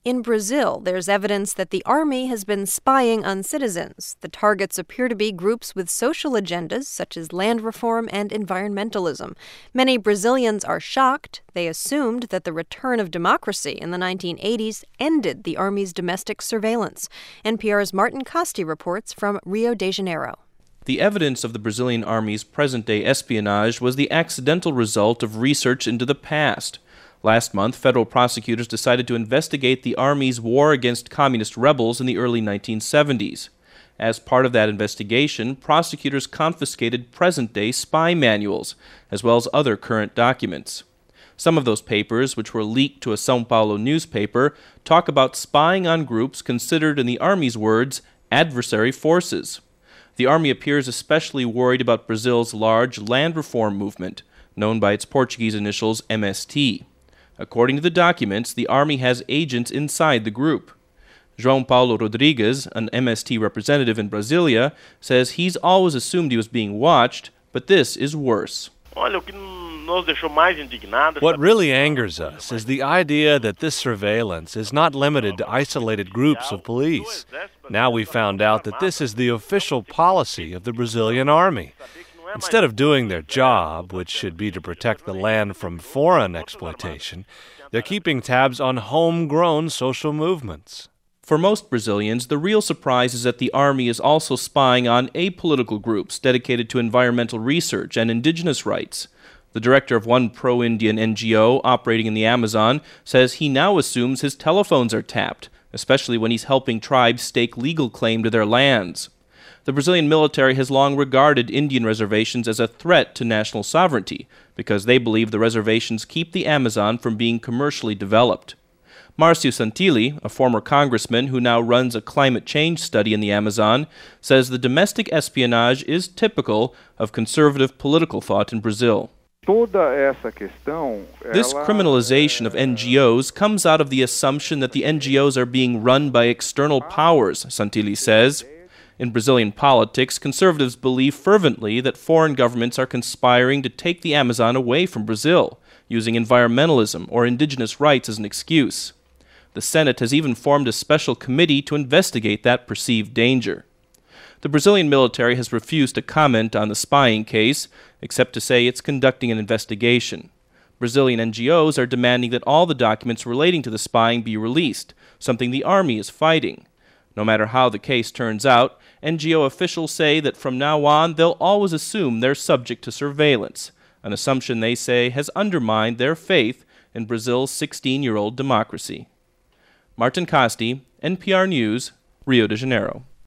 In Brazil, there's evidence that the army has been spying on citizens. The targets appear to be groups with social agendas such as land reform and environmentalism. Many Brazilians are shocked. They assumed that the return of democracy in the 1980s ended the army's domestic surveillance. NPR's Martin Casti reports from Rio de Janeiro. The evidence of the Brazilian army's present-day espionage was the accidental result of research into the past. Last month, federal prosecutors decided to investigate the Army's war against communist rebels in the early 1970s. As part of that investigation, prosecutors confiscated present-day spy manuals, as well as other current documents. Some of those papers, which were leaked to a São Paulo newspaper, talk about spying on groups considered, in the Army's words, adversary forces. The Army appears especially worried about Brazil's large land reform movement, known by its Portuguese initials MST. According to the documents, the Army has agents inside the group. João Paulo Rodrigues, an MST representative in Brasilia, says he's always assumed he was being watched, but this is worse. What really angers us is the idea that this surveillance is not limited to isolated groups of police. Now we found out that this is the official policy of the Brazilian Army. Instead of doing their job, which should be to protect the land from foreign exploitation, they're keeping tabs on homegrown social movements. For most Brazilians, the real surprise is that the Army is also spying on apolitical groups dedicated to environmental research and indigenous rights. The director of one pro-Indian NGO operating in the Amazon says he now assumes his telephones are tapped, especially when he's helping tribes stake legal claim to their lands. The Brazilian military has long regarded Indian reservations as a threat to national sovereignty because they believe the reservations keep the Amazon from being commercially developed. Marcio Santilli, a former congressman who now runs a climate change study in the Amazon, says the domestic espionage is typical of conservative political thought in Brazil. This criminalization of NGOs comes out of the assumption that the NGOs are being run by external powers, Santilli says. In Brazilian politics, conservatives believe fervently that foreign governments are conspiring to take the Amazon away from Brazil, using environmentalism or indigenous rights as an excuse. The Senate has even formed a special committee to investigate that perceived danger. The Brazilian military has refused to comment on the spying case, except to say it's conducting an investigation. Brazilian NGOs are demanding that all the documents relating to the spying be released, something the Army is fighting. No matter how the case turns out, NGO officials say that from now on they'll always assume they're subject to surveillance, an assumption they say has undermined their faith in Brazil's 16-year-old democracy. Martin Casti, NPR News, Rio de Janeiro.